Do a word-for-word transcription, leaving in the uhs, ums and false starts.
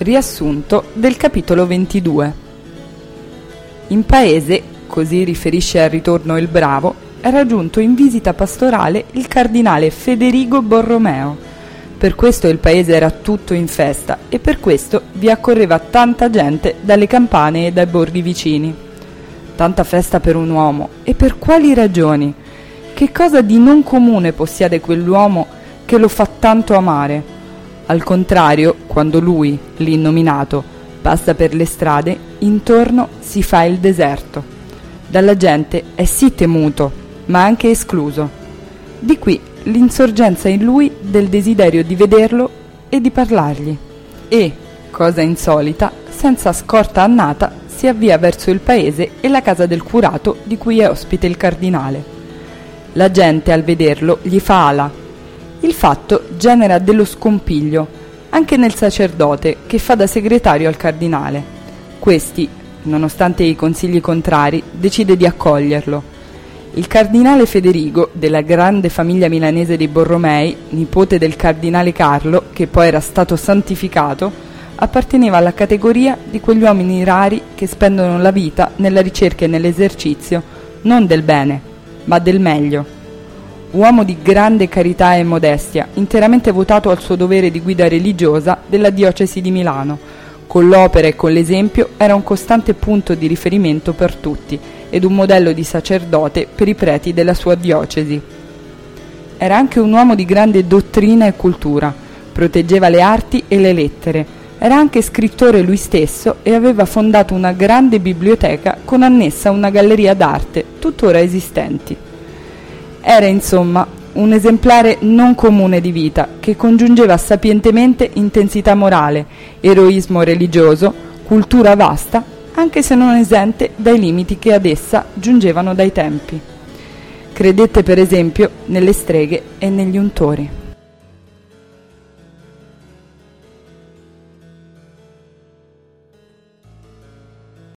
Riassunto del capitolo ventidue. In paese, così riferisce al ritorno il Bravo, era giunto in visita pastorale il cardinale Federigo Borromeo. Per questo il paese era tutto in festa e per questo vi accorreva tanta gente dalle campane e dai borghi vicini. Tanta festa per un uomo, e per quali ragioni? Che cosa di non comune possiede quell'uomo che lo fa tanto amare? Al contrario, quando lui, l'innominato, passa per le strade, intorno si fa il deserto. Dalla gente è sì temuto, ma anche escluso. Di qui l'insorgenza in lui del desiderio di vederlo e di parlargli. E, cosa insolita, senza scorta annata, si avvia verso il paese e la casa del curato di cui è ospite il cardinale. La gente al vederlo gli fa ala. Il fatto genera dello scompiglio, anche nel sacerdote che fa da segretario al cardinale. Questi, nonostante i consigli contrari, decide di accoglierlo. Il cardinale Federigo, della grande famiglia milanese dei Borromei, nipote del cardinale Carlo, che poi era stato santificato, apparteneva alla categoria di quegli uomini rari che spendono la vita nella ricerca e nell'esercizio non del bene, ma del meglio. Uomo di grande carità e modestia, interamente votato al suo dovere di guida religiosa della diocesi di Milano, con l'opera e con l'esempio era un costante punto di riferimento per tutti ed un modello di sacerdote per i preti della sua diocesi. Era anche un uomo di grande dottrina e cultura, proteggeva le arti e le lettere, era anche scrittore lui stesso e aveva fondato una grande biblioteca con annessa una galleria d'arte, tuttora esistenti. Era insomma un esemplare non comune di vita che congiungeva sapientemente intensità morale, eroismo religioso, cultura vasta, anche se non esente dai limiti che ad essa giungevano dai tempi. Credette per esempio nelle streghe e negli untori.